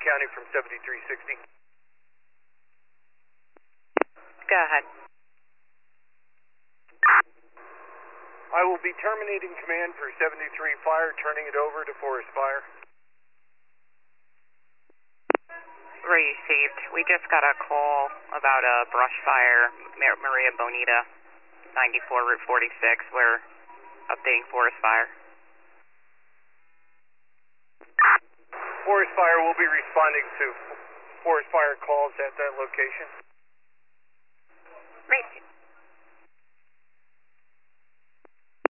County from 7360. Go ahead. I will be terminating command for 73 Fire, turning it over to Forest Fire. Received. We just got a call about a brush fire, Maria Bonita, 94 Route 46. We're updating Forest Fire. Forest Fire will be responding to Forest Fire calls at that location. Great.